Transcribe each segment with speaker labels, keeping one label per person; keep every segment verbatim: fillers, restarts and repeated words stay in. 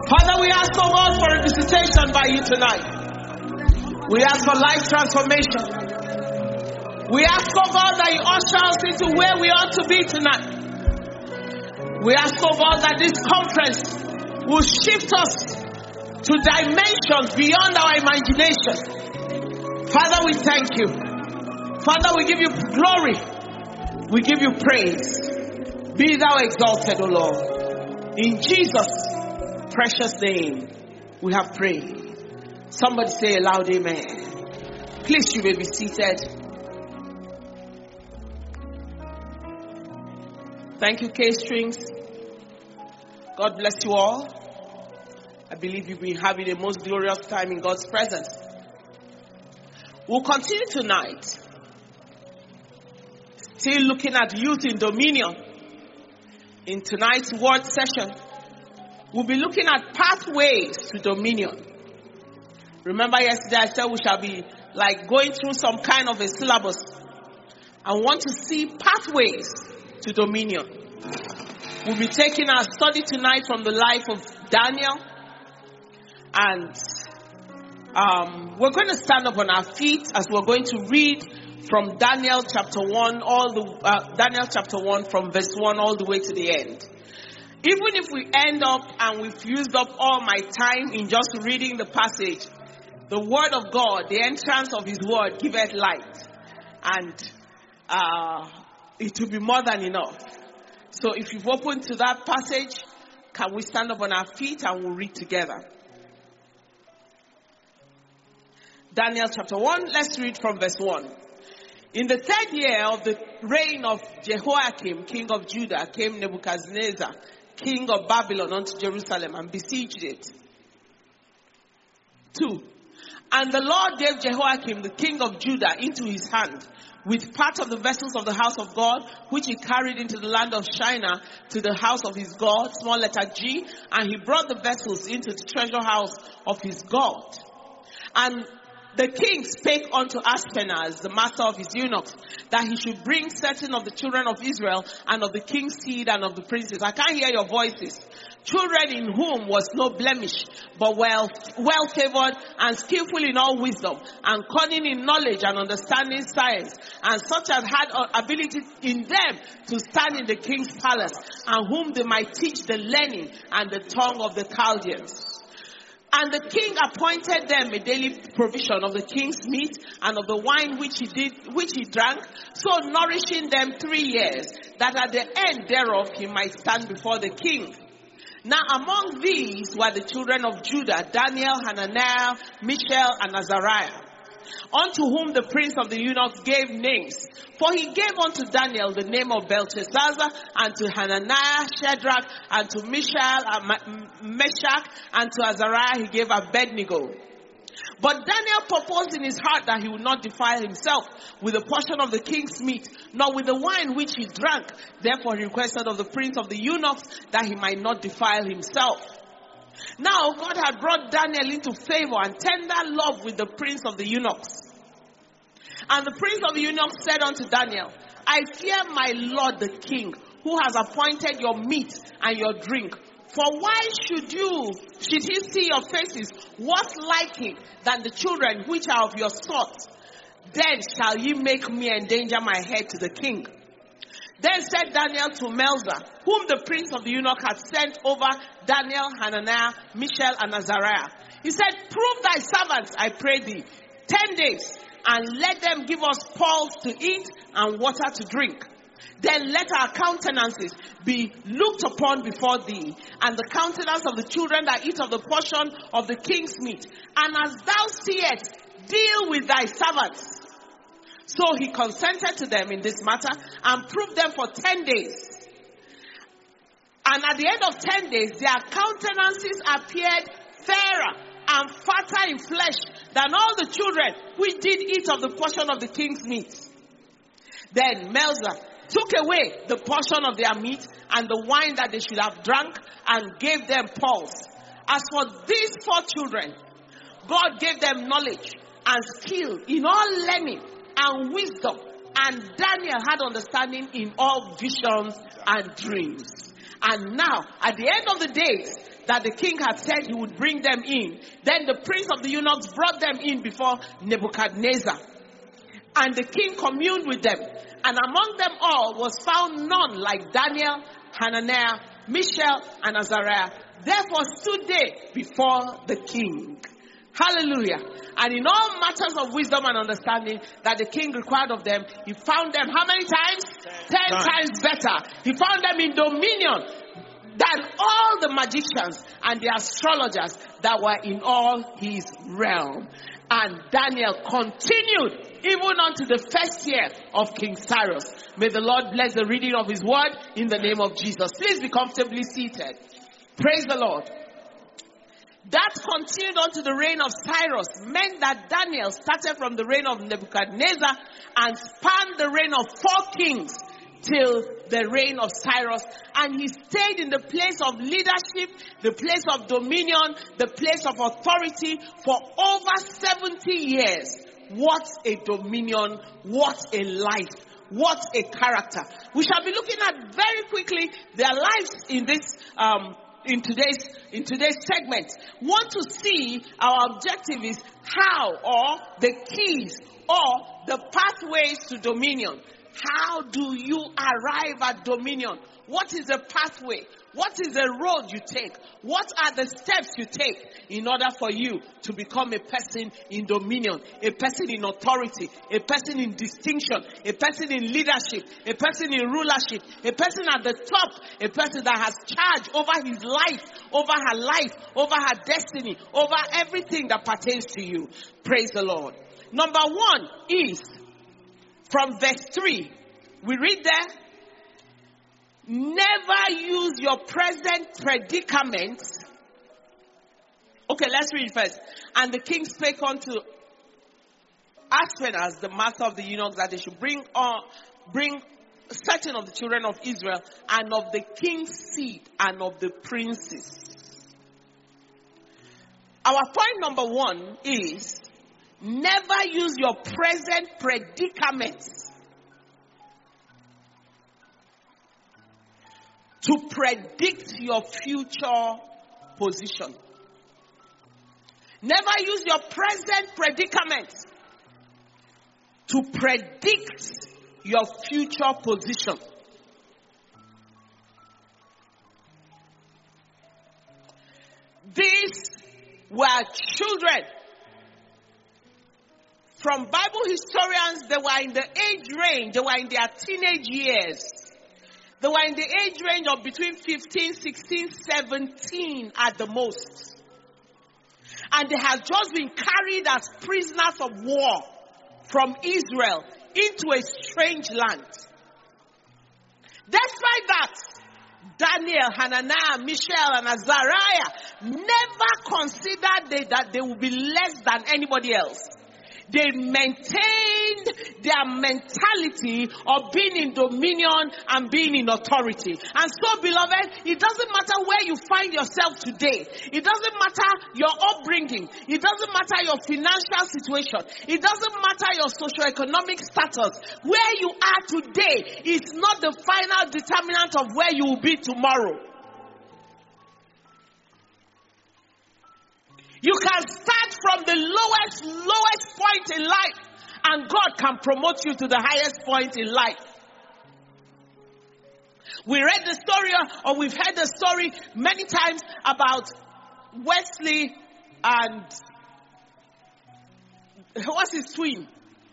Speaker 1: Father, we ask, oh God, for a visitation by you tonight. We ask for life transformation. We ask, oh God, that you usher us into where we ought to be tonight. We ask, oh God, that this conference will shift us to dimensions beyond our imagination. Father, we thank you. Father, we give you glory. We give you praise. Be thou exalted, O Lord. In Jesus' precious name, we have prayed. Somebody say a loud amen. Please, you may be seated. Thank you, K-Strings. God bless you all. I believe you've been having a most glorious time in God's presence. We'll continue tonight, still looking at youth in dominion. In tonight's word session, we'll be looking at pathways to dominion. Remember yesterday I said we shall be like going through some kind of a syllabus. I want to see pathways to dominion. We'll be taking our study tonight from the life of Daniel. And um, we're going to stand up on our feet as we're going to read from Daniel chapter one, all the uh, Daniel chapter one from verse one all the way to the end. Even if we end up and we've used up all my time in just reading the passage, the word of God, the entrance of his word, giveth light. And uh, it will be more than enough. So if you've opened to that passage, can we stand up on our feet and we'll read together? Daniel chapter one, let's read from verse one. In the third year of the reign of Jehoiakim, king of Judah, came Nebuchadnezzar, king of Babylon, unto Jerusalem and besieged it. Two. And the Lord gave Jehoiakim, the king of Judah, into his hand, with part of the vessels of the house of God, which he carried into the land of Shinar to the house of his God, small letter G, and he brought the vessels into the treasure house of his God. And the king spake unto Ashpenaz, the master of his eunuchs, that he should bring certain of the children of Israel and of the king's seed and of the princes. I can't hear your voices. Children in whom was no blemish, but well, well favored and skillful in all wisdom, and cunning in knowledge and understanding science, and such as had ability in them to stand in the king's palace, and whom they might teach the learning and the tongue of the Chaldeans. And the king appointed them a daily provision of the king's meat and of the wine which he did, which he drank, so nourishing them three years, that at the end thereof he might stand before the king. Now among these were the children of Judah, Daniel, Hananiah, Mishael, and Azariah, unto whom the prince of the eunuchs gave names. For he gave unto Daniel the name of Belteshazzar, and to Hananiah Shadrach, and to Mishael Meshach, and to Azariah he gave Abednego. But Daniel purposed in his heart that he would not defile himself with a portion of the king's meat, nor with the wine which he drank. Therefore he requested of the prince of the eunuchs that he might not defile himself. Now God had brought Daniel into favor and tender love with the prince of the eunuchs. And the prince of the eunuchs said unto Daniel, I fear my lord the king, who has appointed your meat and your drink. For why should you, should he see your faces worse liking than the children which are of your sort? Then shall ye make me endanger my head to the king. Then said Daniel to Melzar, whom the prince of the eunuch had sent over Daniel, Hananiah, Mishael, and Azariah. He said, prove thy servants, I pray thee, ten days, and let them give us pulse to eat and water to drink. Then let our countenances be looked upon before thee, and the countenance of the children that eat of the portion of the king's meat. And as thou seest, deal with thy servants. So he consented to them in this matter and proved them for ten days. And at the end of ten days, their countenances appeared fairer and fatter in flesh than all the children which did eat of the portion of the king's meat. Then Melzar took away the portion of their meat and the wine that they should have drunk and gave them pulse. As for these four children, God gave them knowledge and skill in all learning and wisdom, and Daniel had understanding in all visions and dreams. And now, at the end of the days, that the king had said he would bring them in, then the prince of the eunuchs brought them in before Nebuchadnezzar. And the king communed with them. And among them all was found none like Daniel, Hananiah, Mishael, and Azariah. Therefore stood they before the king. Hallelujah. And in all matters of wisdom and understanding that the king required of them, he found them how many times? Ten, Ten times. times better. He found them in dominion than all the magicians and the astrologers that were in all his realm. And Daniel continued even unto the first year of King Cyrus. May the Lord bless the reading of his word in the name of Jesus. Please be comfortably seated. Praise the Lord. That continued unto the reign of Cyrus meant that Daniel started from the reign of Nebuchadnezzar and spanned the reign of four kings till the reign of Cyrus. And he stayed in the place of leadership, the place of dominion, the place of authority for over seventy years. What a dominion, what a life, what a character. We shall be looking at very quickly their lives in this um in today's in today's segment. Want to see our objective is how, or the keys, or the pathways to dominion. How do you arrive at dominion? What is the pathway? What is the road you take? What are the steps you take in order for you to become a person in dominion, a person in authority, a person in distinction, a person in leadership, a person in rulership, a person at the top, a person that has charge over his life, over her life, over her destiny, over everything that pertains to you. Praise the Lord. Number one is from verse three. We read there, never use your present predicament. Okay, let's read first. And the king spake unto Ashpenaz, the master of the eunuchs, that they should bring on, bring certain of the children of Israel, and of the king's seed, and of the princes. Our point number one is, never use your present predicaments to predict your future position. Never use your present predicament to predict your future position. These were children. From Bible historians, they were in the age range, they were in their teenage years. They were in the age range of between fifteen, sixteen, seventeen at the most. And they had just been carried as prisoners of war from Israel into a strange land. Despite that, Daniel, Hananiah, Mishael, and Azariah never considered they, that they would be less than anybody else. They maintained their mentality of being in dominion and being in authority. And so, beloved, it doesn't matter where you find yourself today. It doesn't matter your upbringing. It doesn't matter your financial situation. It doesn't matter your socioeconomic status. Where you are today is not the final determinant of where you will be tomorrow. You can start from the lowest, lowest point in life, and God can promote you to the highest point in life. We read the story, or we've heard the story many times about Wesley and, what's his twin?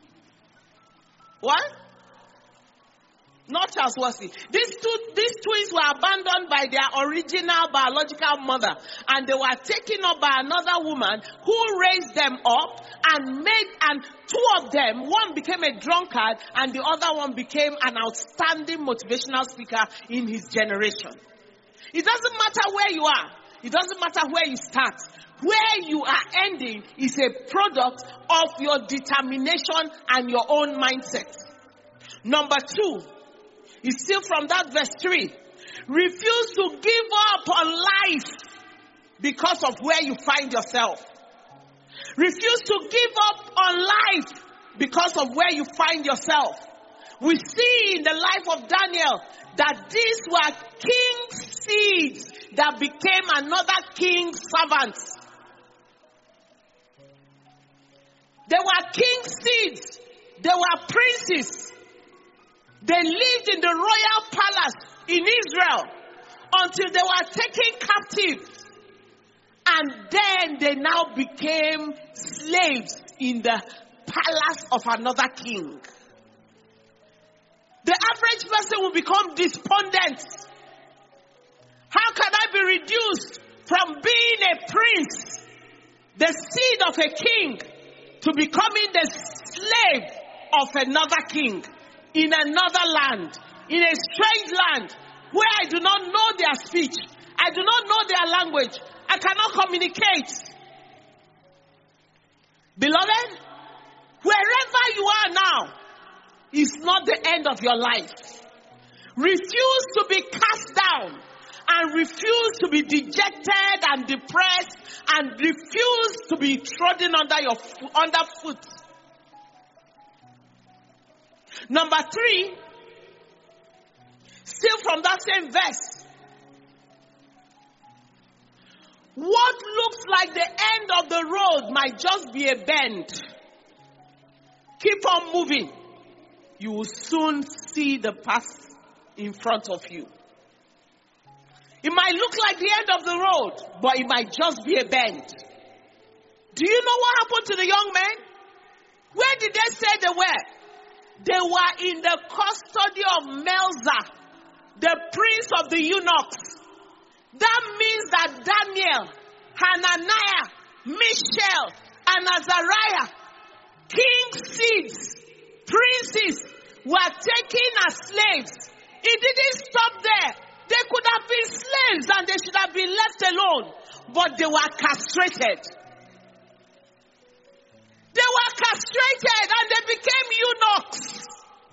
Speaker 1: What? Not Charles Wesley. These two, these twins were abandoned by their original biological mother, and they were taken up by another woman who raised them up and made, and two of them, one became a drunkard and the other one became an outstanding motivational speaker in his generation. It doesn't matter where you are. It doesn't matter where you start. Where you are ending is a product of your determination and your own mindset. Number two, is still from that verse three. Refuse to give up on life because of where you find yourself. Refuse to give up on life because of where you find yourself. We see in the life of Daniel, that these were king's seeds that became another king's servants. They were king's seeds. They were princes. They lived in the royal palace in Israel until they were taken captive. And then they now became slaves in the palace of another king. The average person will become despondent. How can I be reduced from being a prince, the seed of a king, to becoming the slave of another king in another land, in a strange land where I do not know their speech, I do not know their language, I cannot communicate? Beloved, wherever you are now is not the end of your life. Refuse to be cast down, and refuse to be dejected and depressed, and refuse to be trodden under your underfoot. Number three, still from that same verse. What looks like the end of the road might just be a bend. Keep on moving. You will soon see the path in front of you. It might look like the end of the road, but it might just be a bend. Do you know what happened to the young men? Where did they say they were? They were in the custody of Melzar, the prince of the eunuchs. That means that Daniel, Hananiah, Mishael, and Azariah, king's seeds, princes, were taken as slaves. It didn't stop there. They could have been slaves and they should have been left alone. But they were castrated. They were castrated and they became eunuchs.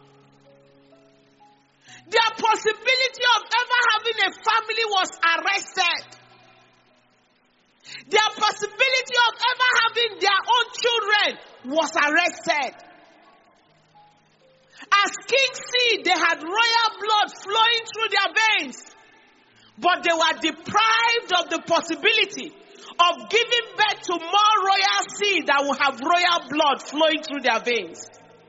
Speaker 1: Their possibility of ever having a family was arrested. Their possibility of ever having their own children was arrested. As king's seed, they had royal blood flowing through their veins. But they were deprived of the possibility of giving birth to more royal seed that will have royal blood flowing through their veins.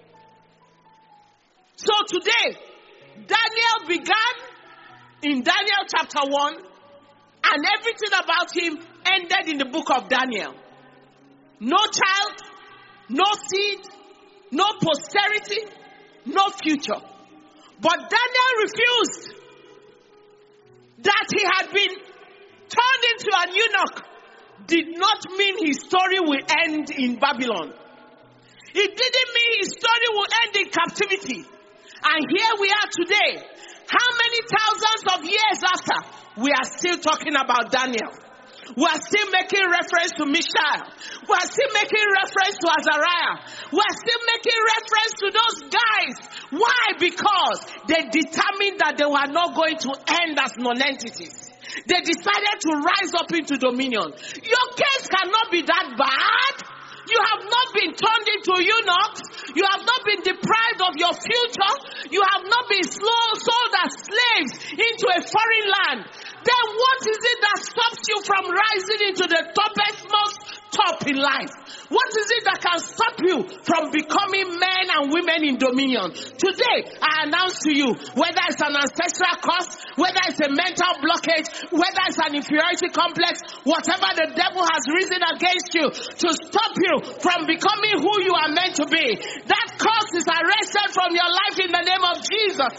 Speaker 1: So today, Daniel began in Daniel chapter one, and everything about him ended in the book of Daniel. No child, no seed, no posterity, no future. But Daniel refused. That he had been turned into an eunuch did not mean his story will end in Babylon. It didn't mean his story will end in captivity. And here we are today. How many thousands of years after, we are still talking about Daniel. We are still making reference to Mishael. We are still making reference to Azariah. We are still making reference to those guys. Why? Because they determined that they were not going to end as non-entities. They decided to rise up into dominion. Your case cannot be that bad. You have not been turned into eunuchs. You have not been deprived of your future. You have not been sold as slaves into a foreign land. Then what is it that stops you from rising into the toppest most top in life? What is it that can stop you from becoming men and women in dominion? Today, I announce to you, whether it's an ancestral curse, whether it's a mental blockage, whether it's an inferiority complex, whatever the devil has risen against you to stop you from becoming who you are meant to be, that curse is arrested from your life in the name of Jesus.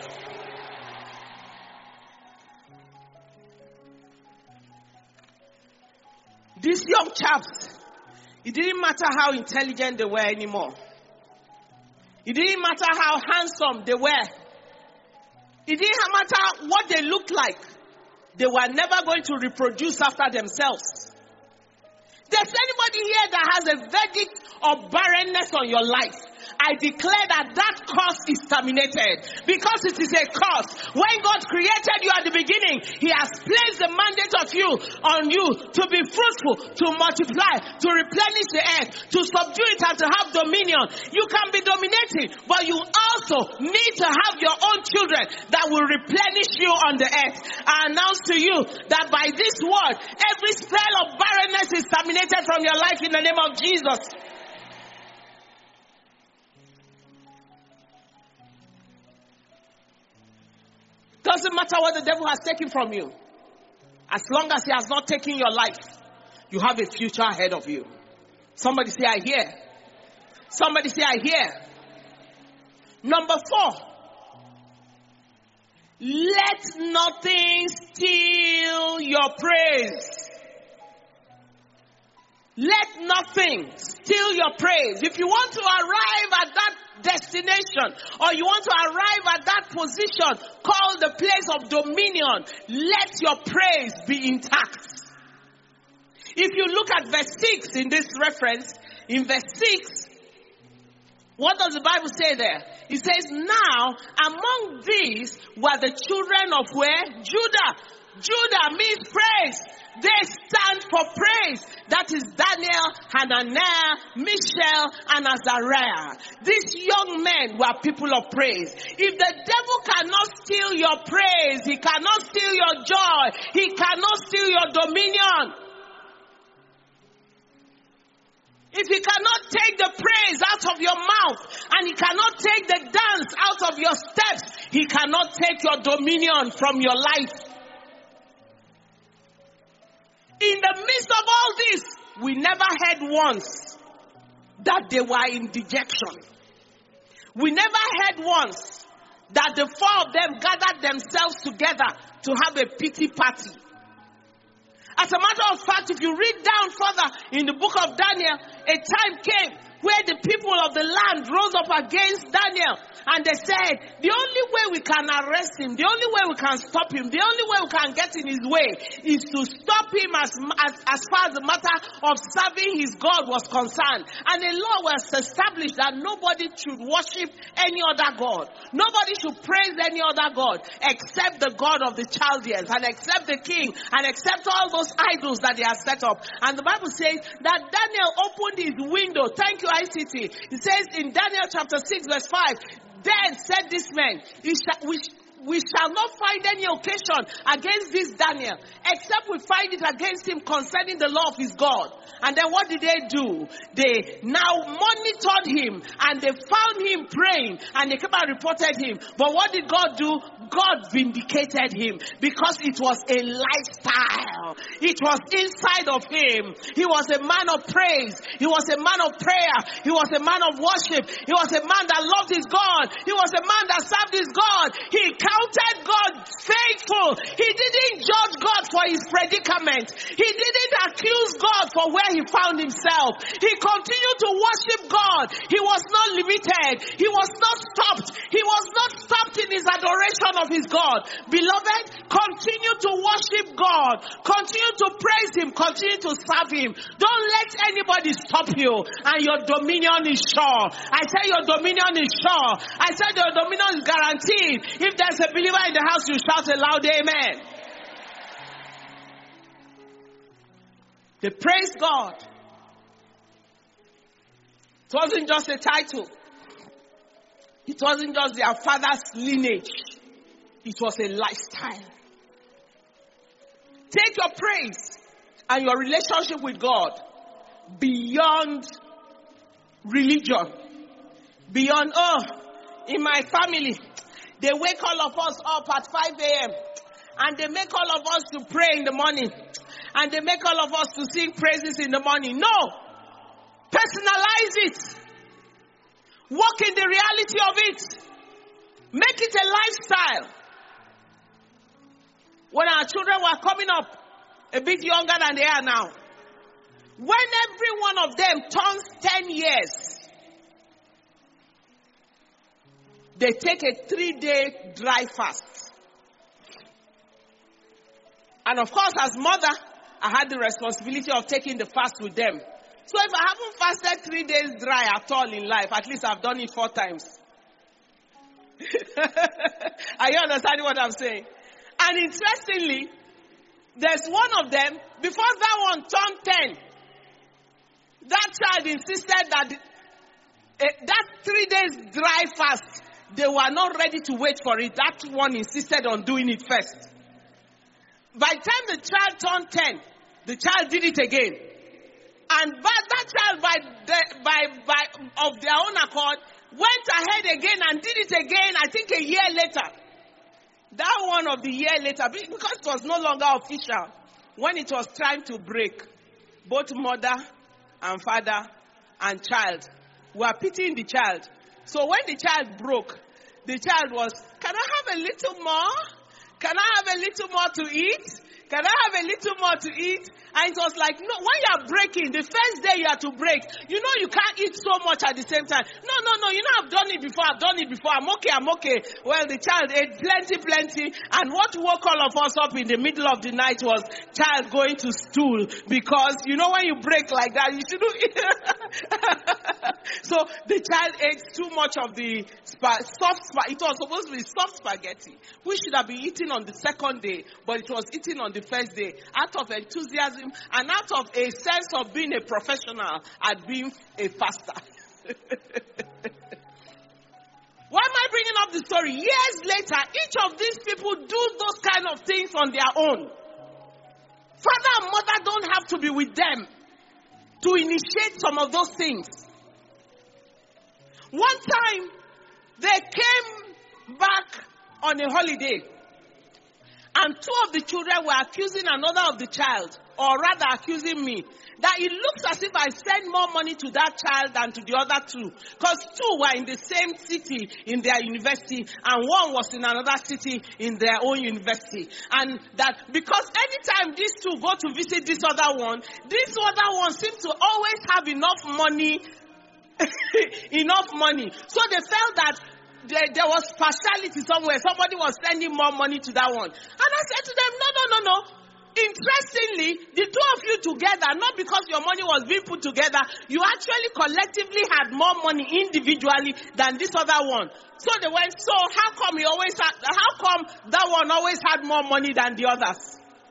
Speaker 1: These young chaps, it didn't matter how intelligent they were anymore. It didn't matter how handsome they were. It didn't matter what they looked like. They were never going to reproduce after themselves. There's anybody here that has a verdict of barrenness on your life. I declare that that curse is terminated. Because it is a curse. When God created you at the beginning, He has placed the mandate of you on you to be fruitful, to multiply, to replenish the earth, to subdue it and to have dominion. You can be dominating, but you also need to have your own children that will replenish you on the earth. I announce to you that by this word, every spell of barrenness is terminated from your life in the name of Jesus. Doesn't matter what the devil has taken from you. As long as he has not taken your life, you have a future ahead of you. Somebody say, I hear. Somebody say, I hear. Number four. Let nothing steal your praise. Let nothing steal your praise. If you want to arrive at that destination, or you want to arrive at that position called the place of dominion, let your praise be intact. If you look at verse six in this reference, in verse six, what does the Bible say there? It says, now among these were the children of where? Judah. Judah means praise. They stand for praise. That is Daniel, Hananiah, Mishael, and Azariah. These young men were people of praise. If the devil cannot steal your praise, he cannot steal your joy, he cannot steal your dominion. If he cannot take the praise out of your mouth, and he cannot take the dance out of your steps, he cannot take your dominion from your life. In the midst of all this, we never heard once that they were in dejection. We never heard once that the four of them gathered themselves together to have a pity party. As a matter of fact, if you read down further in the book of Daniel, a time came where the people of the land rose up against Daniel, and they said, the only way we can arrest him, the only way we can stop him, the only way we can get in his way is to stop him as, as, as far as the matter of serving his God was concerned. And a law was established that nobody should worship any other God. Nobody should praise any other God except the God of the Chaldeans, and except the king, and except all those idols that they have set up. And the Bible says that Daniel opened his window. Thank you, I C T. It says in Daniel chapter six verse five, then said this man, we shall, we, we shall not find any occasion against this Daniel, except we find it against him concerning the law of his God. And then what did they do? They now monitored him, and they found him praying, and they came and reported him. But what did God do? God vindicated him, because it was a lifestyle. It was inside of him. He was a man of praise. He was a man of prayer. He was a man of worship. He was a man that loved his God. He was a man that served his God. He counted God faithful. He didn't judge God for his predicament. He didn't accuse God for where he found himself. He continued to worship God. He was not limited. He was not stopped. He was not stopped in his adoration of his God. Beloved, continue to worship God. Continue to praise him. Continue to serve him. Don't let anybody stop you. And your dominion is sure. I say your dominion is sure. I said your dominion is guaranteed. If there's a believer in the house, you shout a loud amen. They praised God. It wasn't just a title. It wasn't just their father's lineage. It was a lifestyle. Take your praise and your relationship with God beyond religion. Beyond, oh, in my family, they wake all of us up at five a.m. and they make all of us to pray in the morning. And they make all of us to sing praises in the morning. No! Personalize it. Walk in the reality of it. Make it a lifestyle. When our children were coming up, a bit younger than they are now, when every one of them turns ten years, they take a three-day dry fast. And of course, as mother, I had the responsibility of taking the fast with them. So if I haven't fasted three days dry at all in life, at least I've done it four times. Are you understanding what I'm saying? And interestingly, there's one of them, before that one turned ten, that child insisted that the, uh, that three days dry fast, they were not ready to wait for it. That one insisted on doing it first. By the time the child turned ten, the child did it again. And but that child, by, the, by, by of their own accord, went ahead again and did it again, I think a year later. That one of the year later, because it was no longer official, when it was time to break, both mother and father and child were pitying the child. So when the child broke, the child was, can I have a little more? Can I have a little more to eat? Can I have a little more to eat? And it was like, no, when you are breaking, the first day you have to break, you know you can't eat so much at the same time. No, no, no, you know I've done it before, I've done it before, I'm okay, I'm okay. Well, the child ate plenty, plenty, and what woke all of us up in the middle of the night was child going to stool, because you know when you break like that, you shouldn't eat. So the child ate too much of the spa- soft spaghetti. It was supposed to be soft spaghetti, which should have been eaten on the second day, but it was eaten on the first day, out of enthusiasm and out of a sense of being a professional at being a faster. Why am I bringing up the story? Years later, each of these people do those kind of things on their own. Father and mother don't have to be with them to initiate some of those things. One time, they came back on a holiday, and two of the children were accusing another of the child, or rather accusing me, that it looks as if I send more money to that child than to the other two. Because two were in the same city in their university, and one was in another city in their own university. And that because anytime these two go to visit this other one, this other one seems to always have enough money, enough money. So they felt that There, there was partiality somewhere. Somebody was sending more money to that one. And I said to them, no, no, no, no. Interestingly, the two of you together, not because your money was being put together, you actually collectively had more money individually than this other one. So they went, so how come he always had, how come that one always had more money than the others?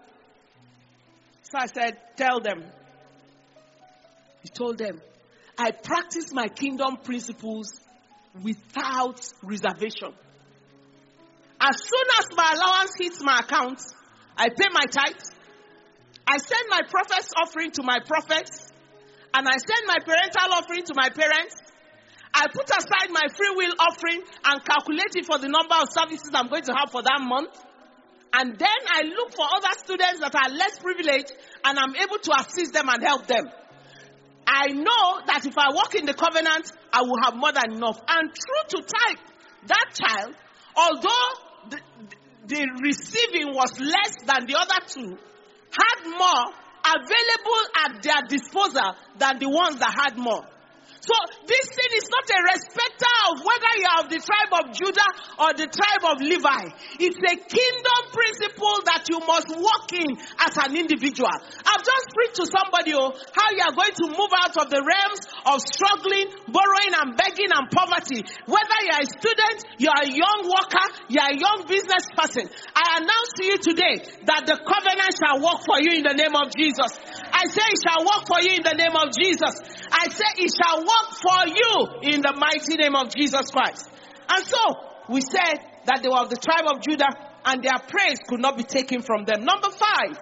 Speaker 1: So I said, tell them. He told them, I practice my kingdom principles without reservation. As soon as my allowance hits my account, I pay my tithes. I send my prophet's offering to my prophets, and I send my parental offering to my parents. I put aside my free will offering and calculate it for the number of services I'm going to have for that month. And then I look for other students that are less privileged, and I'm able to assist them and help them. I know that if I walk in the covenant, I will have more than enough. And true to type, that child, although the, the receiving was less than the other two, had more available at their disposal than the ones that had more. So this thing is not a respecter of whether you are of the tribe of Judah or the tribe of Levi. It's a kingdom principle that you must walk in as an individual. I've just preached to somebody oh, how you are going to move out of the realms of struggling, borrowing and begging and poverty. Whether you are a student, you are a young worker, you are a young business person. I announce to you today that the covenant shall work for you in the name of Jesus. I say it shall work for you in the name of Jesus. I say it shall work for you in the mighty name of Jesus Christ. And so, we said that they were of the tribe of Judah and their praise could not be taken from them. Number five.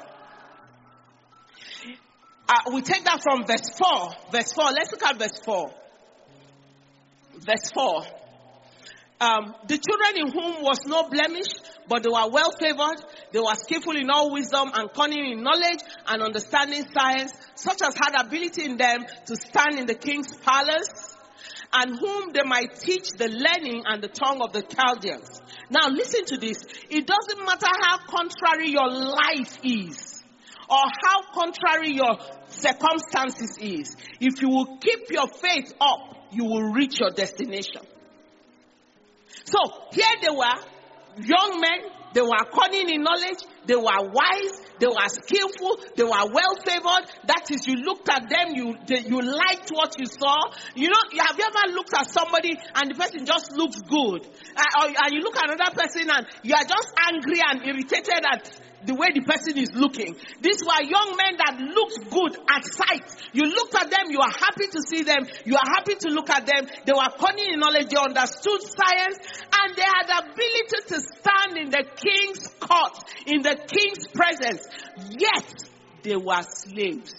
Speaker 1: Uh, we take that from verse four. Verse four. Let's look at verse four. Verse four. Um, the children in whom was no blemish, but they were well favored. They were skillful in all wisdom and cunning in knowledge and understanding science, such as had ability in them to stand in the king's palace, and whom they might teach the learning and the tongue of the Chaldeans. Now listen to this. It doesn't matter how contrary your life is, or how contrary your circumstances is. If you will keep your faith up, you will reach your destination. So here they were, young men. They were cunning in knowledge. They were wise. they were skillful, they were well favored. That is, you looked at them, you they, you liked what you saw. You know, have you ever looked at somebody and the person just looks good? Uh, or, and you look at another person and you are just angry and irritated at the way the person is looking. These were young men that looked good at sight. You looked at them, you are happy to see them, you are happy to look at them. They were cunning in knowledge, they understood science, and they had the ability to stand in the king's court, in the king's presence. Yet, they were slaves.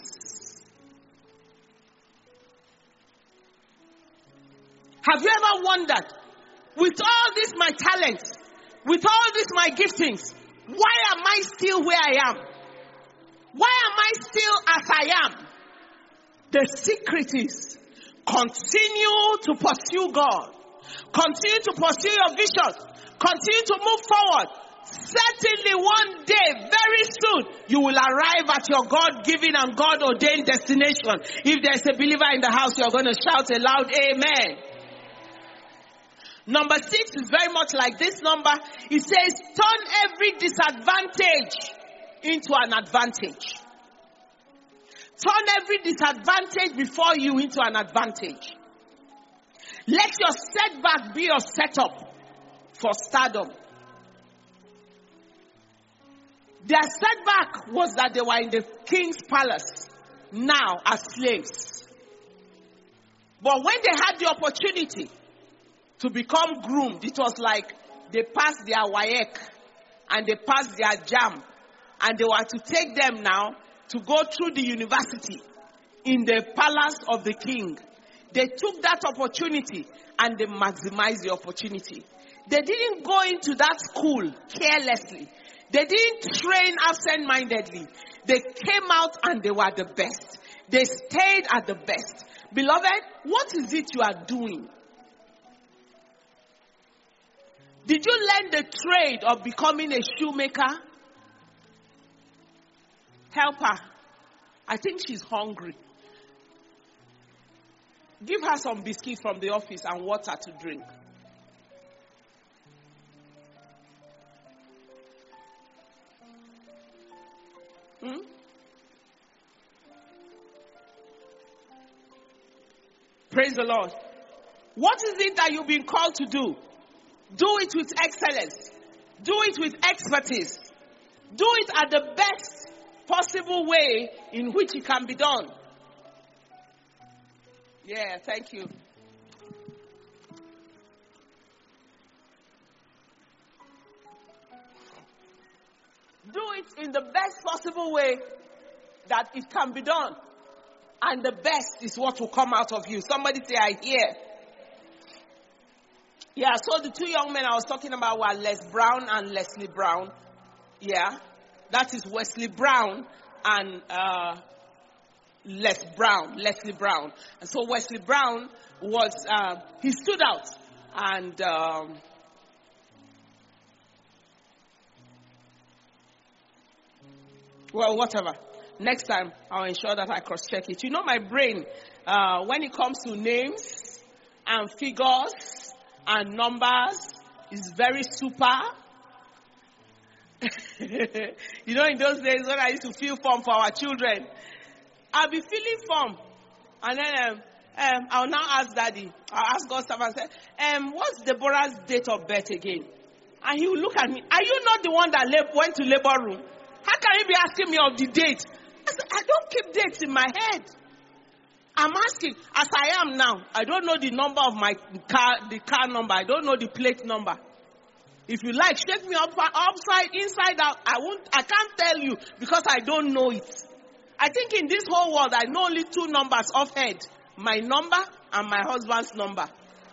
Speaker 1: Have you ever wondered, with all this my talents, with all this my giftings, why am I still where I am? Why am I still as I am? The secret is continue to pursue God. Continue to pursue your vision. Continue to move forward. Certainly one day, very soon, you will arrive at your God-given and God-ordained destination. If there's a believer in the house, you're going to shout a loud amen. Number six is very much like this number. It says, turn every disadvantage into an advantage. Turn every disadvantage before you into an advantage. Let your setback be your setup for stardom. Their setback was that they were in the king's palace, now as slaves. But when they had the opportunity to become groomed, it was like they passed their W A E C and they passed their JAM, and they were to take them now to go through the university in the palace of the king. They took that opportunity and they maximized the opportunity. They didn't go into that school carelessly. They didn't train absent-mindedly. They came out and they were the best. They stayed at the best. Beloved, what is it you are doing? Did you learn the trade of becoming a shoemaker? Help her. I think she's hungry. Give her some biscuits from the office and water to drink. Hmm? Praise the Lord. What is it that you've been called to do? Do it with excellence. Do it with expertise. Do it at the best possible way in which it can be done. Yeah, thank you. Do it in the best possible way that it can be done. And the best is what will come out of you. Somebody say, I hear. Yeah, so the two young men I was talking about were Les Brown and Leslie Brown. Yeah, that is Wesley Brown and uh, Les Brown, Leslie Brown. And so Wesley Brown was, uh, he stood out. And um, well, whatever. Next time, I'll ensure that I cross-check it. You know, my brain, uh, when it comes to names and figures and numbers, is very super. You know, in those days when I used to fill form for our children, I'll be filling form. And then um, um, I'll now ask Daddy, I'll ask God's servant, and say, um, what's Deborah's date of birth again? And he will look at me. Are you not the one that lab- went to labor room? How can you be asking me of the date? I said, I don't keep dates in my head. I'm asking, as I am now, I don't know the number of my car, the car number. I don't know the plate number. If you like, shake me up, upside, inside out. I won't, I can't tell you because I don't know it. I think in this whole world, I know only two numbers offhand. My number and my husband's number.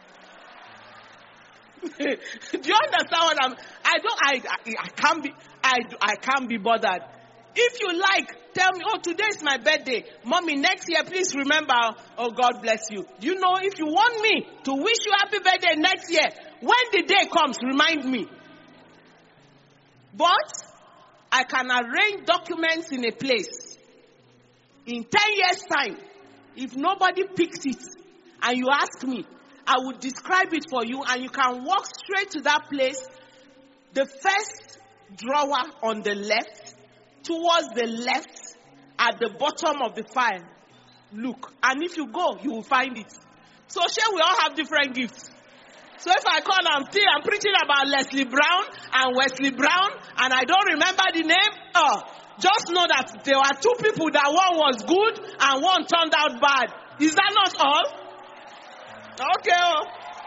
Speaker 1: Do you understand what I'm, I don't, I, I, I can't be, I, I can't be bothered. If you like, tell me, oh, today is my birthday. Mommy, next year, please remember, oh, God bless you. Do you know, if you want me to wish you happy birthday next year, when the day comes, remind me. But I can arrange documents in a place. In ten years' time, if nobody picks it and you ask me, I will describe it for you and you can walk straight to that place. The first drawer on the left, towards the left at the bottom of the file. Look. And if you go, you will find it. So shall we all have different gifts? So if I call and see, I'm preaching about Leslie Brown and Wesley Brown, and I don't remember the name, oh, just know that there were two people that one was good and one turned out bad. Is that not all? Okay. Oh.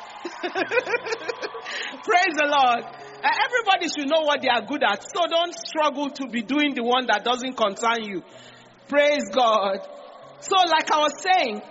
Speaker 1: Praise the Lord. Uh, everybody should know what they are good at. So don't struggle to be doing the one that doesn't concern you. Praise God. So like I was saying,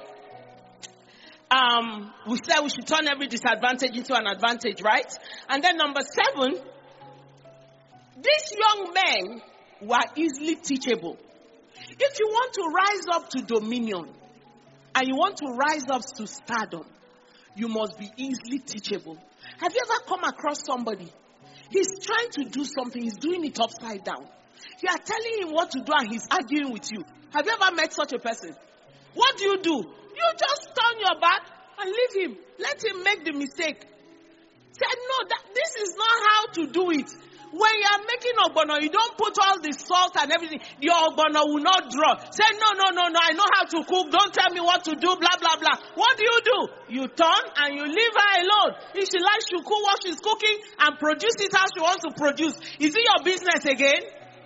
Speaker 1: um, we said we should turn every disadvantage into an advantage, right? And then number seven, these young men were easily teachable. If you want to rise up to dominion and you want to rise up to stardom, you must be easily teachable. Have you ever come across somebody? He's trying to do something. He's doing it upside down. You are telling him what to do and he's arguing with you. Have you ever met such a person? What do you do? You just turn your back and leave him. Let him make the mistake. Say, no, that, this is not how to do it. When you are making ogbono, you don't put all the salt and everything. Your ogbono will not draw. Say, no, no, no, no, I know how to cook. Don't tell me what to do, blah, blah, blah. What do you do? You turn and you leave her alone. If she likes to cook what she's cooking and produce it how she wants to produce, is it your business again?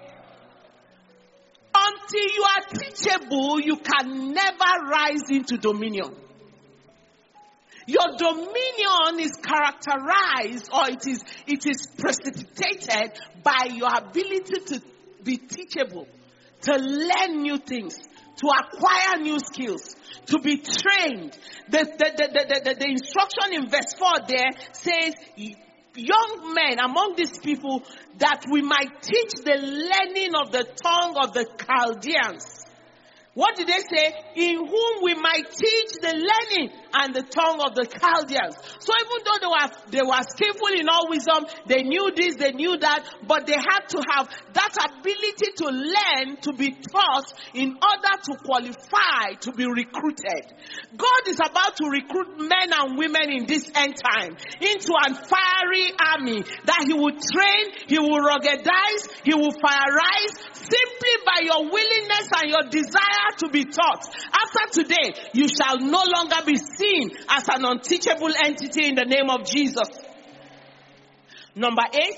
Speaker 1: Until you are teachable, you can never rise into dominion. Your dominion is characterized, or it is it is precipitated by your ability to be teachable, to learn new things, to acquire new skills, to be trained. The, the, the, the, the, the instruction in verse four there says, young men among these people, that we might teach the learning of the tongue of the Chaldeans. What did they say? In whom we might teach the learning and the tongue of the Chaldeans. So even though they were, they were skillful in all wisdom, they knew this, they knew that, but they had to have that ability to learn, to be taught in order to qualify to be recruited. God is about to recruit men and women in this end time into a fiery army that he will train, he will ruggedize, he will fireize simply by your willingness and your desire to be taught. After today, you shall no longer be seen as an unteachable entity in the name of Jesus. Number eight.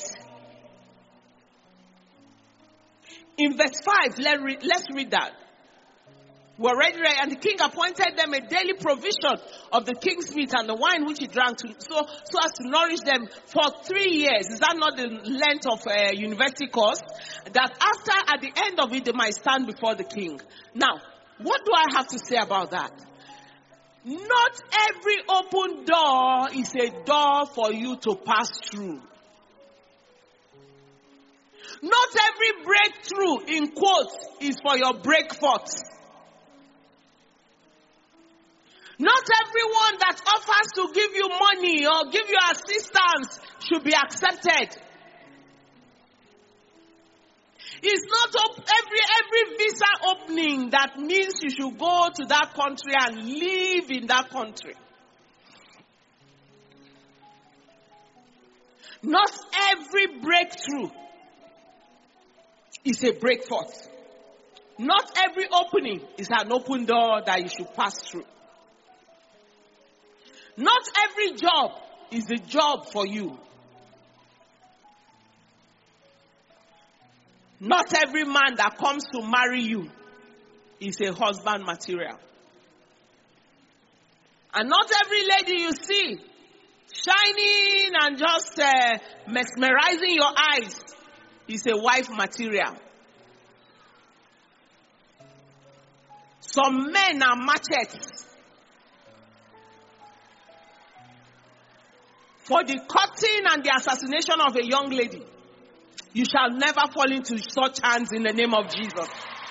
Speaker 1: In verse five, let read, let's read that. We're already ready, and the king appointed them a daily provision of the king's meat and the wine which he drank, to, so, so as to nourish them for three years. Is that not the length of a university course? That after, at the end of it, they might stand before the king. Now, what do I have to say about that? Not every open door is a door for you to pass through. Not every breakthrough, in quotes, is for your breakforth. Not everyone that offers to give you money or give you assistance should be accepted. It's not op- every every visa opening that means you should go to that country and live in that country. Not every breakthrough is a breakforth. Not every opening is an open door that you should pass through. Not every job is a job for you. Not every man that comes to marry you is a husband material. And not every lady you see shining and just uh, mesmerizing your eyes is a wife material. Some men are machetes. For the cutting and the assassination of a young lady, you shall never fall into such hands in the name of Jesus.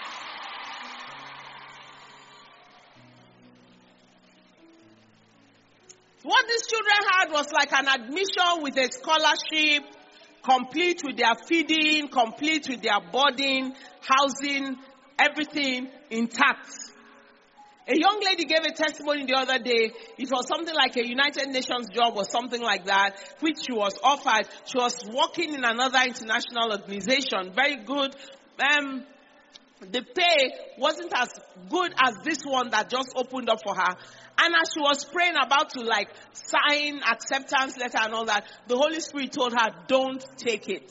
Speaker 1: What these children had was like an admission with a scholarship, complete with their feeding, complete with their boarding, housing, everything intact. A young lady gave a testimony the other day. It was something like a United Nations job or something like that, which she was offered. She was working in another international organization. Very good. Um, the pay wasn't as good as this one that just opened up for her. And as she was praying about to like sign acceptance letter and all that, the Holy Spirit told her, don't take it.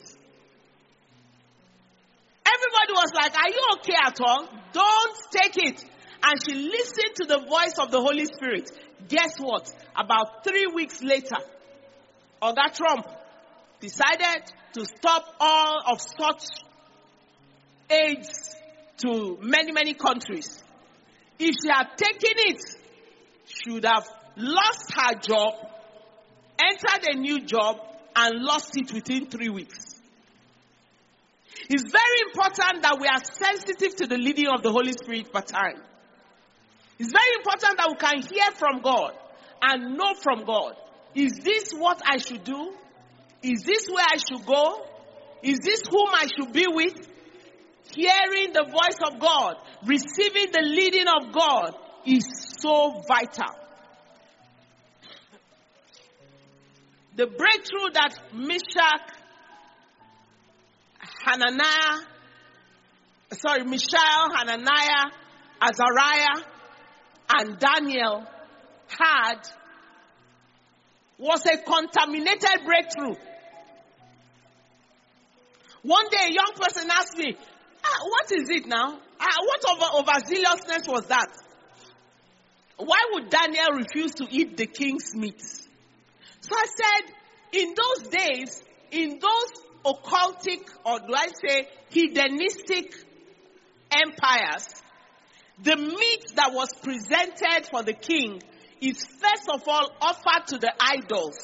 Speaker 1: Everybody was like, are you okay at all? Don't take it. And she listened to the voice of the Holy Spirit. Guess what? About three weeks later, Oga Trump decided to stop all of such aids to many, many countries. If she had taken it, she would have lost her job, entered a new job, and lost it within three weeks. It's very important that we are sensitive to the leading of the Holy Spirit per time. It's very important that we can hear from God and know from God. Is this what I should do? Is this where I should go? Is this whom I should be with? Hearing the voice of God, receiving the leading of God is so vital. The breakthrough that Meshach, Hananiah, sorry, Mishael, Hananiah, Azariah, and Daniel had was a contaminated breakthrough. One day a young person asked me, ah, what is it now? Ah, what over, overzealousness was that? Why would Daniel refuse to eat the king's meat? So I said, in those days, in those occultic, or do I say hedonistic empires, the meat that was presented for the king is first of all offered to the idols.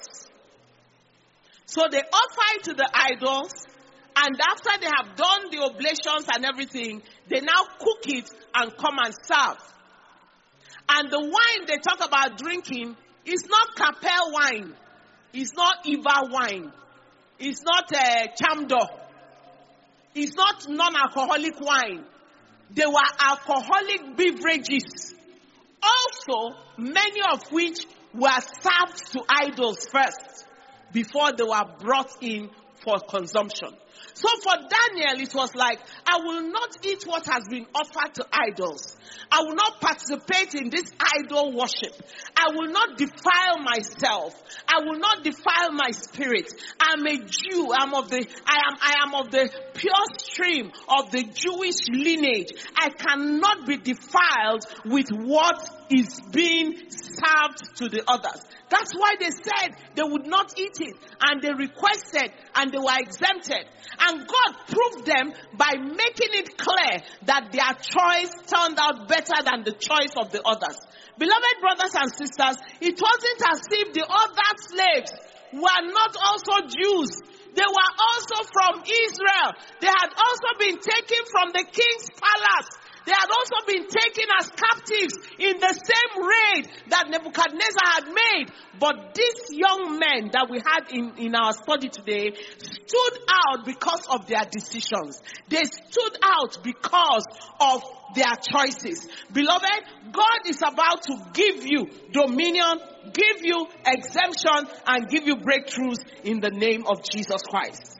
Speaker 1: So they offer it to the idols, and after they have done the oblations and everything, they now cook it and come and serve. And the wine they talk about drinking is not Capel wine. It's not Eva wine. It's not uh, Chamdo. It's not non-alcoholic wine. They were alcoholic beverages. Also, many of which were served to idols first before they were brought in for consumption. So for Daniel, it was like, I will not eat what has been offered to idols. I will not participate in this idol worship. I will not defile myself. I will not defile my spirit. I'm a Jew. I'm of the, I am, I am of the pure stream of the Jewish lineage. I cannot be defiled with what is being served to the others. That's why they said they would not eat it. And they requested and they were exempted. And God proved them by making it clear that their choice turned out better than the choice of the others. Beloved brothers and sisters, it wasn't as if the other slaves were not also Jews. They were also from Israel. They had also been taken from the king's palace. They had also been taken as captives in the same raid that Nebuchadnezzar had made. But these young men that we had in, in our study today stood out because of their decisions. They stood out because of their choices. Beloved, God is about to give you dominion, give you exemption, and give you breakthroughs in the name of Jesus Christ.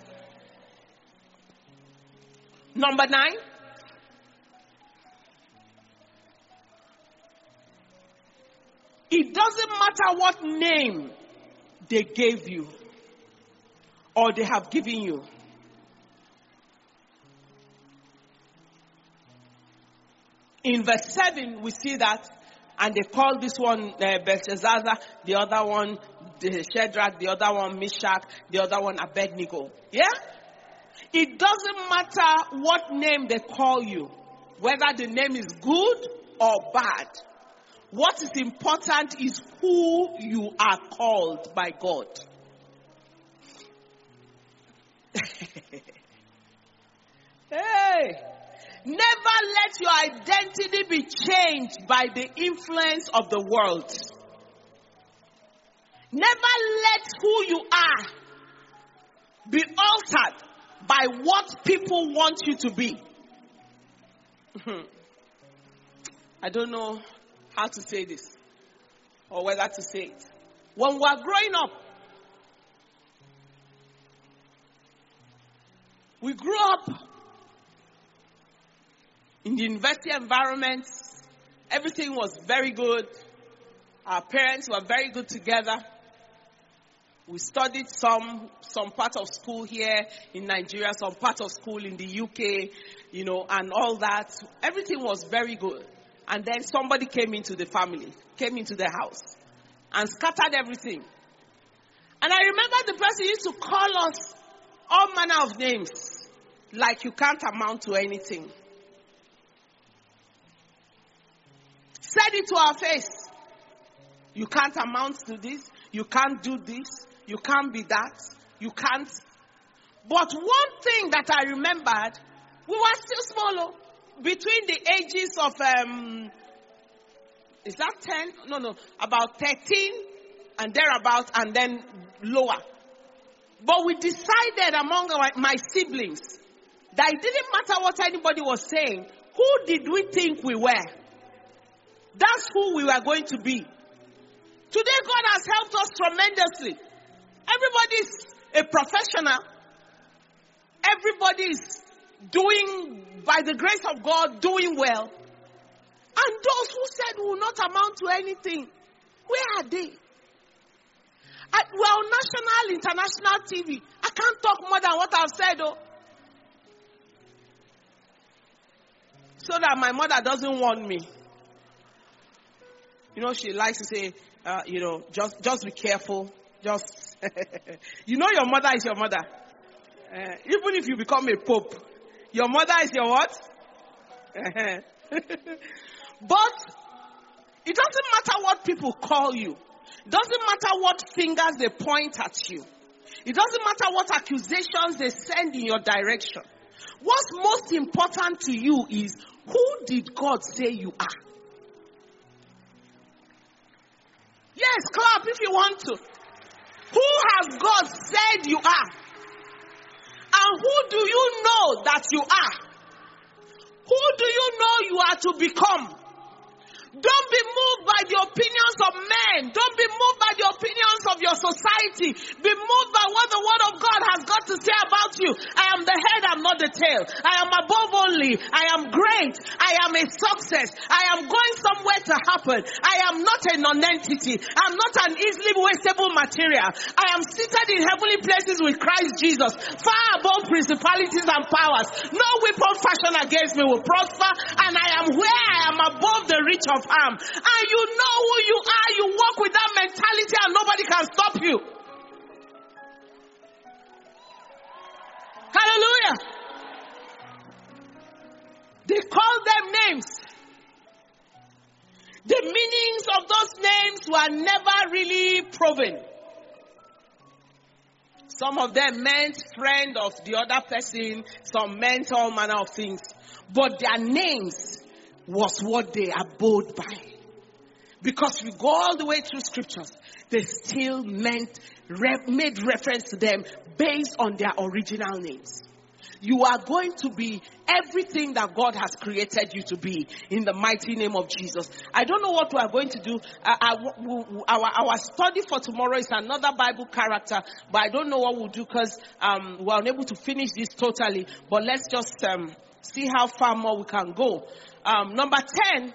Speaker 1: Number nine. It doesn't matter what name they gave you or they have given you. In verse seven, we see that, and they call this one uh, Belshazzar, the other one the Shadrach, the other one Meshach, the other one Abednego. Yeah? It doesn't matter what name they call you, whether the name is good or bad. What is important is who you are called by God. Hey! Never let your identity be changed by the influence of the world. Never let who you are be altered by what people want you to be. I don't know how to say this or whether to say it. When we are growing up, we grew up In the university environment, everything was very good. Our parents were very good together. We studied some, some part of school here in Nigeria, some part of school in the U K, you know, and all that. Everything was very good. And then somebody came into the family, came into the house, and scattered everything. And I remember the person used to call us all manner of names, like you can't amount to anything. Said it to our face. You can't amount to this. You can't do this. You can't be that. You can't. But one thing that I remembered, we were still small. Between the ages of, um, is that ten? No, no, about thirteen and thereabout, and then lower. But we decided among our, my siblings that it didn't matter what anybody was saying. Who did we think we were? That's who we were going to be. Today, God has helped us tremendously. Everybody's a professional. Everybody's doing, by the grace of God, doing well. And those who said will not amount to anything, where are they? I, we're on national, international T V. I can't talk more than what I've said, though. So that my mother doesn't want me. You know, she likes to say, uh, you know, just, just be careful. Just, you know your mother is your mother. Uh, even if you become a pope, your mother is your what? But it doesn't matter what people call you. It doesn't matter what fingers they point at you. It doesn't matter what accusations they send in your direction. What's most important to you is, who did God say you are? Yes, clap if you want to. Who has God said you are? And who do you know that you are? Who do you know you are to become? Don't be moved by the opinions of men. Don't be moved by the opinions of your society. Be moved by what the word of God has got to say about you. I am the head, I'm not the tail. I am above only. I am great. I am a success. I am going somewhere to happen. I am not a non-entity. I'm not an easily wastable material. I am seated in heavenly places with Christ Jesus, far above principalities and powers. No weapon fashioned against me will prosper, and I am where I am above the reach of harm. And you know who you are. You walk with that mentality and nobody can stop you. Hallelujah. They call them names. The meanings of those names were never really proven. Some of them meant friend of the other person. Some meant all manner of things. But their names was what they abode by. Because we go all the way through scriptures, they still meant, re- made reference to them based on their original names. You are going to be everything that God has created you to be in the mighty name of Jesus. I don't know what we are going to do. Uh, our, our, our study for tomorrow is another Bible character, but I don't know what we'll do because um, we're unable to finish this totally. But let's just um, see how far more we can go. Um, number ten,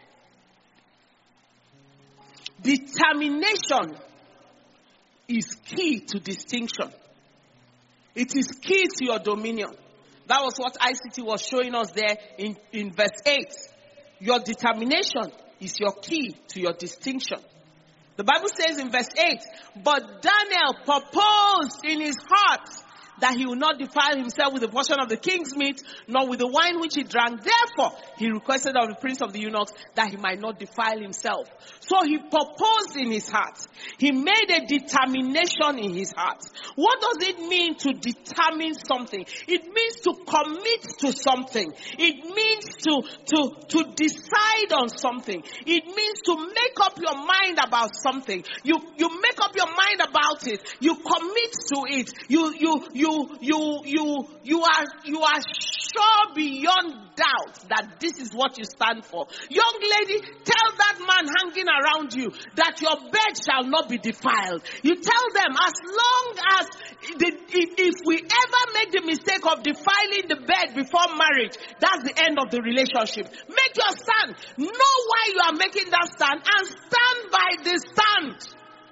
Speaker 1: determination is key to distinction. It is key to your dominion. That was what I C T was showing us there in, in verse eight. Your determination is your key to your distinction. The Bible says in verse eight, but Daniel purposed in his heart that he will not defile himself with the portion of the king's meat, nor with the wine which he drank. Therefore, he requested of the prince of the eunuchs that he might not defile himself. So he purposed in his heart. He made a determination in his heart. What does it mean to determine something? It means to commit to something. It means to, to, to decide on something. It means to make up your mind about something. You, you make up your mind about it. You commit to it. You, you, you you, you, you, you are, you are sure beyond doubt that this is what you stand for. Young lady, tell that man hanging around you that your bed shall not be defiled. You tell them, as long as the, if, if we ever make the mistake of defiling the bed before marriage, that's the end of the relationship. Make your stand. Know why you are making that stand and stand by the stand.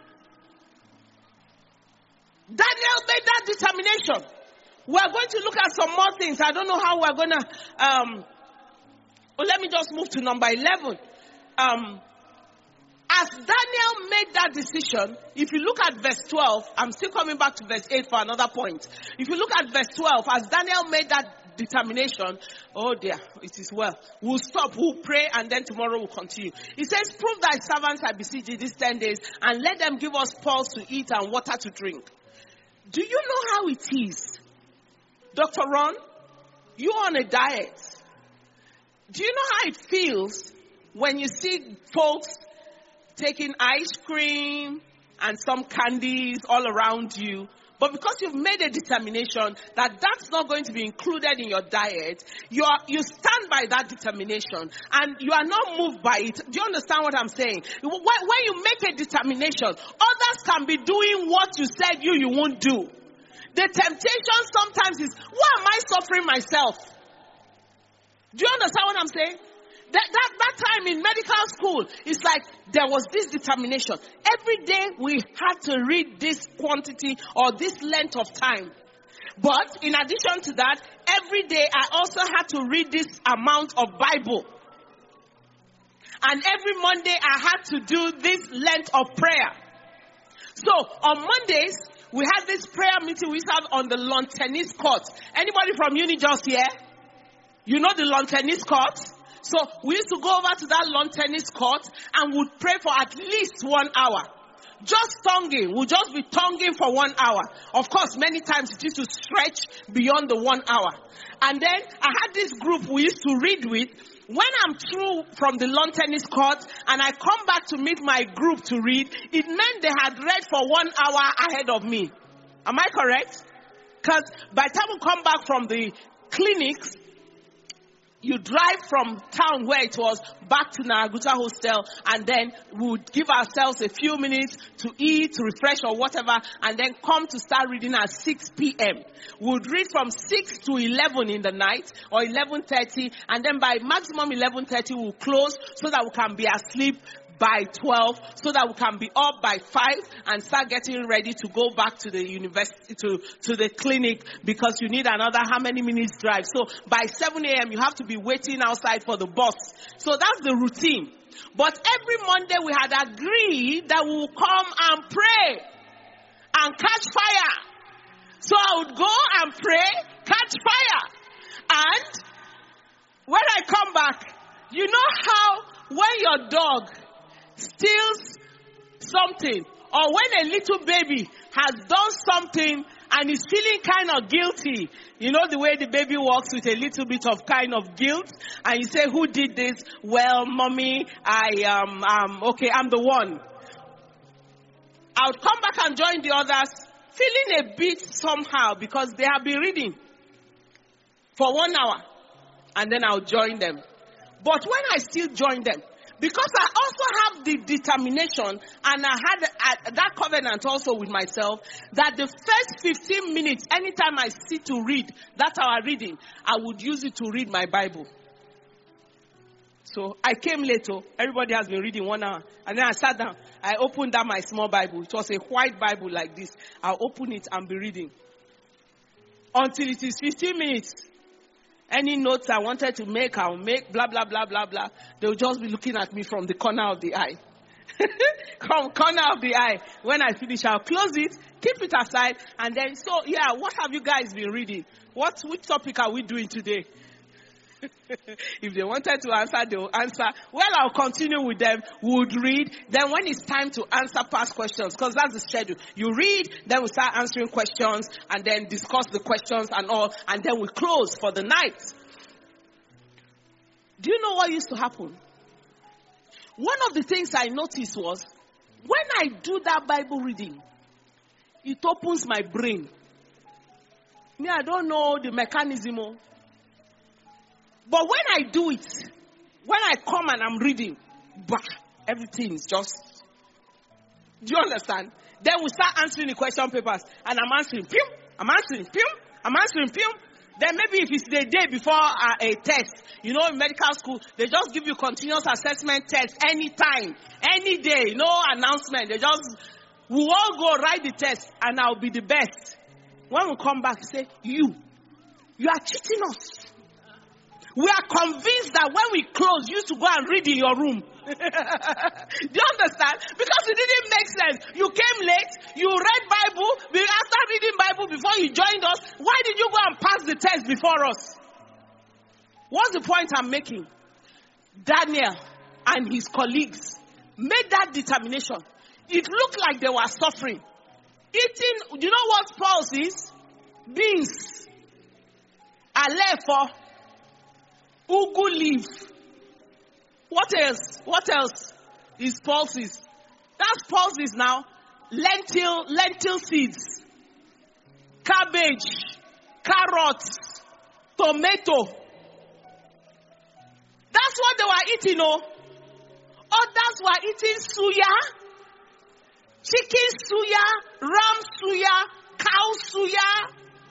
Speaker 1: Daniel made that determination. We're going to look at some more things. I don't know how we're going to, um, well, let me just move to number eleven. Um, as Daniel made that decision, if you look at verse twelve, I'm still coming back to verse eight for another point. If you look at verse twelve, as Daniel made that determination, oh dear, it is well. We'll stop, we'll pray, and then tomorrow we'll continue. He says, prove thy servants, I beseech thee, these ten days, and let them give us pulse to eat and water to drink. Do you know how it is? Doctor Ron, you're on a diet. Do you know how it feels when you see folks taking ice cream and some candies all around you, but because you've made a determination that that's not going to be included in your diet, you are, you stand by that determination and you are not moved by it. Do you understand what I'm saying? When, when you make a determination, others can be doing what you said you, you won't do. The temptation sometimes is, why am I suffering myself? Do you understand what I'm saying? That, that, that time in medical school, it's like there was this determination. Every day we had to read this quantity or this length of time. But in addition to that, every day I also had to read this amount of Bible. And every Monday I had to do this length of prayer. So on Mondays, we had this prayer meeting we used to have on the lawn tennis court. Anybody from uni just here? You know the lawn tennis court? So we used to go over to that lawn tennis court and would pray for at least one hour. Just tonguing. We'll just be tonguing for one hour. Of course, many times it used to stretch beyond the one hour. And then I had this group we used to read with. When I'm through from the lawn tennis court and I come back to meet my group to read, it meant they had read for one hour ahead of me. Am I correct? Because by the time we come back from the clinics, you drive from town where it was back to Naraguta Hostel, and then we would give ourselves a few minutes to eat, to refresh or whatever, and then come to start reading at six p.m. We would read from six to eleven in the night or eleven thirty, and then by maximum eleven thirty we'll close so that we can be asleep by twelve, so that we can be up by five and start getting ready to go back to the university, to, to the clinic, because you need another how many minutes drive. So by seven a.m. you have to be waiting outside for the bus. So that's the routine. But every Monday we had agreed that we will come and pray and catch fire. So I would go and pray, catch fire. And when I come back, you know how when your dog steals something, or when a little baby has done something and is feeling kind of guilty, you know the way the baby walks with a little bit of kind of guilt, and you say, who did this? Well, mommy, I um um okay, I'm the one. I would come back and join the others, feeling a bit somehow because they have been reading for one hour, and then I'll join them. But when I still join them, because I also have the determination, and I had uh, that covenant also with myself, that the first fifteen minutes, anytime I sit to read that hour reading, I would use it to read my Bible. So I came later, everybody has been reading one hour, and then I sat down, I opened up my small Bible. It was a white Bible like this. I'll open it and be reading until it is fifteen minutes. Any notes I wanted to make, I'll make, blah, blah, blah, blah, blah. They'll just be looking at me from the corner of the eye. From corner of the eye. When I finish, I'll close it, keep it aside, and then, so, yeah, what have you guys been reading? What, which topic are we doing today? If they wanted to answer, they'll answer. Well, I'll continue with them. We would read. Then when it's time to answer past questions, because that's the schedule. You read, then we start answering questions, and then discuss the questions and all, and then we close for the night. Do you know what used to happen? One of the things I noticed was, when I do that Bible reading, it opens my brain. Me, I don't know the mechanism. But when I do it, when I come and I'm reading, bah, everything is just, do you understand? Then we start answering the question papers. And I'm answering, pew, I'm answering, pew, I'm answering, pew. Then maybe if it's the day before uh, a test, you know, in medical school, they just give you continuous assessment test anytime, any day, no announcement. They just, we all go write the test and I'll be the best. When we come back, say, you, you are cheating us. We are convinced that when we close, you used to go and read in your room. Do you understand? Because it didn't make sense. You came late, you read Bible, after reading Bible before you joined us, why did you go and pass the test before us? What's the point I'm making? Daniel and his colleagues made that determination. It looked like they were suffering. Eating, do you know what pulse is? Beans. Alefo. Ugu leaf. What else? What else is pulses? That's pulses now. Lentil, lentil seeds. Cabbage. Carrots. Tomato. That's what they were eating, oh. Others were eating suya. Chicken suya. Ram suya. Cow suya.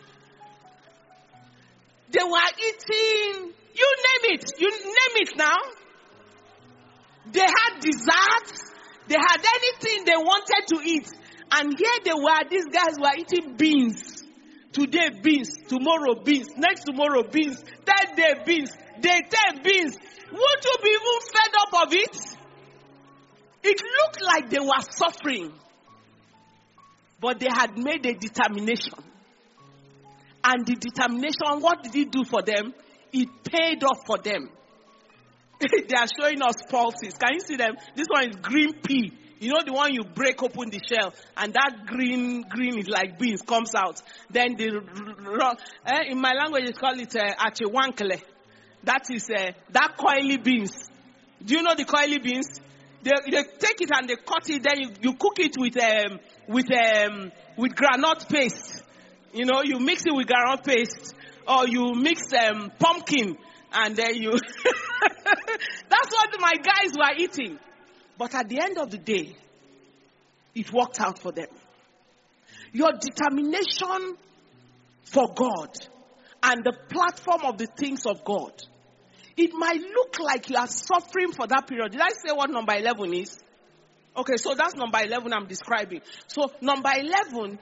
Speaker 1: They were eating, you name it. You name it now. They had desserts. They had anything they wanted to eat. And here they were, these guys were eating beans. Today beans, tomorrow beans, next tomorrow beans, third day beans, day ten beans. Won't you be even fed up of it? It looked like they were suffering. But they had made a determination. And the determination, what did it do for them? It paid off for them. They are showing us pulses. Can you see them? This one is green pea. You know the one you break open the shell and that green, green is like beans comes out. Then the, uh, in my language it's called it uh, achewankele. That is uh, that coily beans. Do you know the coily beans? They, they take it and they cut it. Then you, you cook it with um, with um, with granite paste. You know, you mix it with granite paste, or you mix um, pumpkin, and then you. That's what my guys were eating. But at the end of the day, it worked out for them. Your determination for God and the platform of the things of God. It might look like you are suffering for that period. Did I say what number eleven is? Okay, so that's number eleven I'm describing. So number eleven,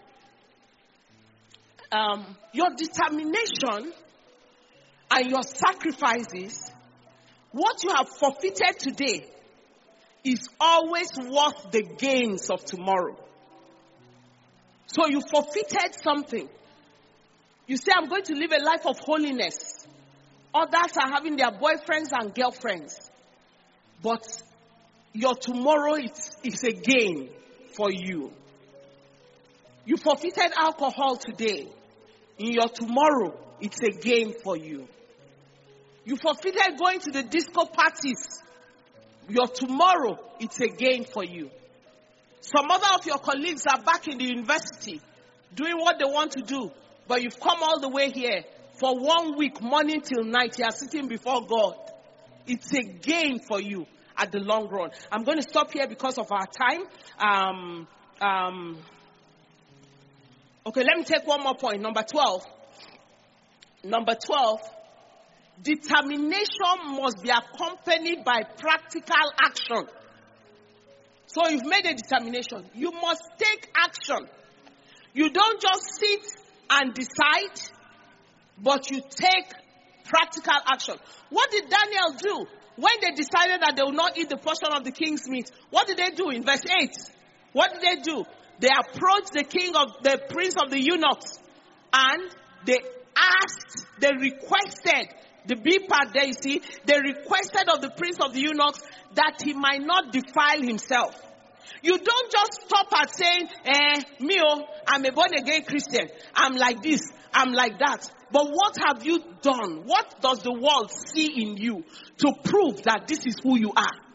Speaker 1: um, your determination and your sacrifices, what you have forfeited today is always worth the gains of tomorrow. So you forfeited something. You say, I'm going to live a life of holiness. Others are having their boyfriends and girlfriends. But your tomorrow is, is a gain for you. You forfeited alcohol today. In your tomorrow, it's a gain for you. You forfeited going to the disco parties. Your tomorrow, it's a gain for you. Some other of your colleagues are back in the university doing what they want to do. But you've come all the way here for one week, morning till night. You are sitting before God. It's a gain for you at the long run. I'm going to stop here because of our time. Um, um, okay, let me take one more point. Number twelve. Number twelve. Determination must be accompanied by practical action. So you've made a determination. You must take action. You don't just sit and decide, but you take practical action. What did Daniel do when they decided that they will not eat the portion of the king's meat? What did they do in verse eight? What did they do? They approached the king of the prince of the eunuchs and they asked, they requested, the B part there you see, they requested of the prince of the eunuchs that he might not defile himself. You don't just stop at saying, eh, me, oh, I'm a born again Christian. I'm like this, I'm like that. But what have you done? What does the world see in you to prove that this is who you are?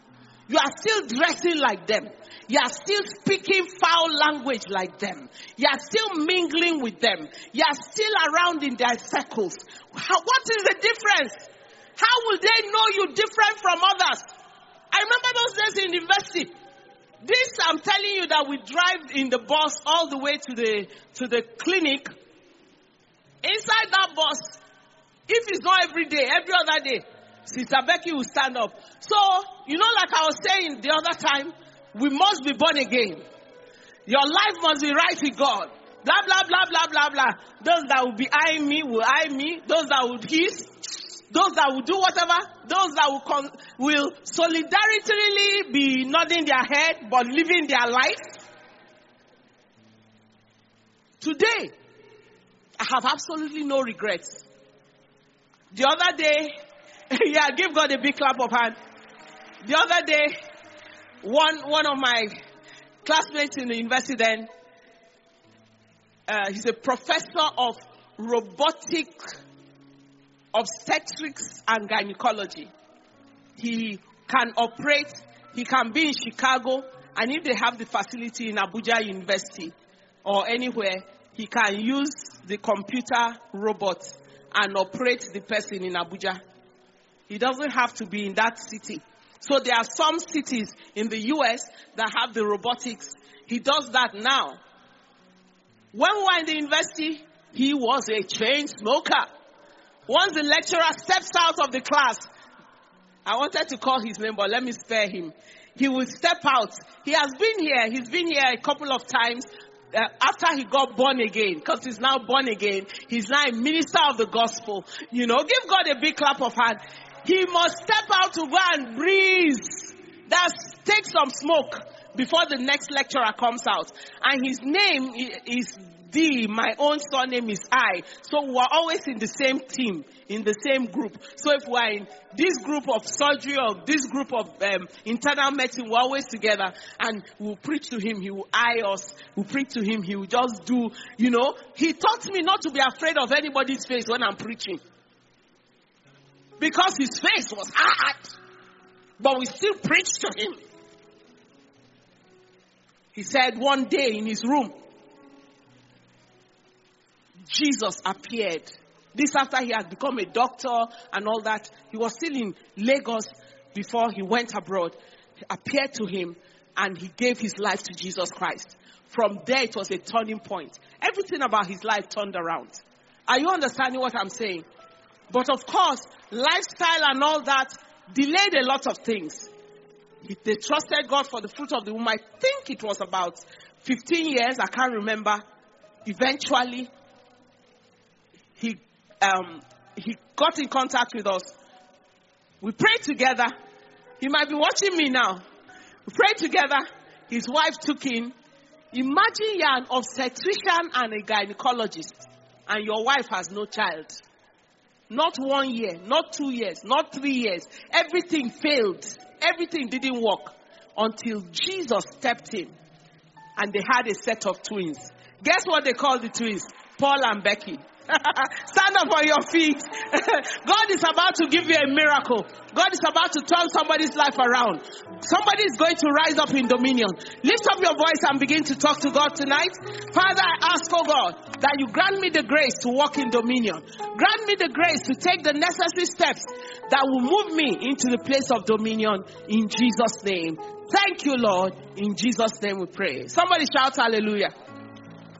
Speaker 1: You are still dressing like them. You are still speaking foul language like them. You are still mingling with them. You are still around in their circles. How, what is the difference? How will they know you different from others? I remember those days in university. This, I'm telling you, that we drive in the bus all the way to the to the clinic. Inside that bus, if it's not every day, every other day, Sister Becky will stand up. So, you know, like I was saying the other time, we must be born again. Your life must be right with God. Blah, blah, blah, blah, blah, blah. Those that will be eyeing me will eye me. Those that will hiss. Those that will do whatever. Those that will con- will solidarily be nodding their head but living their life. Today, I have absolutely no regrets. The other day, yeah, give God a big clap of hand. The other day, one one of my classmates in the university then, uh, he's a professor of robotic obstetrics and gynecology. He can operate, he can be in Chicago, and if they have the facility in Abuja University or anywhere, he can use the computer robot and operate the person in Abuja. He doesn't have to be in that city. So there are some cities in the U S that have the robotics. He does that now. When we were in the university, he was a chain smoker. Once the lecturer steps out of the class, I wanted to call his name, but let me spare him. He will step out. He has been here. He's been here a couple of times uh, after he got born again, because he's now born again. He's now a minister of the gospel. You know, give God a big clap of hand. He must step out to go and breathe. That's take some smoke before the next lecturer comes out. And his name is D. My own surname is I. So we're always in the same team, in the same group. So if we're in this group of surgery or this group of um, internal medicine, we're always together. And we'll preach to him. He will eye us. We'll preach to him. He will just do, you know. He taught me not to be afraid of anybody's face when I'm preaching. Because his face was hard. But we still preached to him. He said one day in his room, Jesus appeared. This after he had become a doctor and all that. He was still in Lagos before he went abroad. He appeared to him and he gave his life to Jesus Christ. From there it was a turning point. Everything about his life turned around. Are you understanding what I'm saying? But of course, lifestyle and all that delayed a lot of things. They trusted God for the fruit of the womb. I think it was about fifteen years. I can't remember. Eventually, he um, he got in contact with us. We prayed together. He might be watching me now. We prayed together. His wife took in. Imagine you're an obstetrician and a gynecologist, and your wife has no child. Not one year, not two years, not three years. Everything failed. Everything didn't work until Jesus stepped in and they had a set of twins. Guess what they called the twins? Paul and Becky. Stand up on your feet. God is about to give you a miracle. God is about to turn somebody's life around. Somebody is going to rise up in dominion. Lift up your voice and begin to talk to God tonight. Father, I ask, oh God, that you grant me the grace to walk in dominion. Grant me the grace to take the necessary steps that will move me into the place of dominion in Jesus' name. Thank you, Lord. In Jesus' name we pray. Somebody shout hallelujah.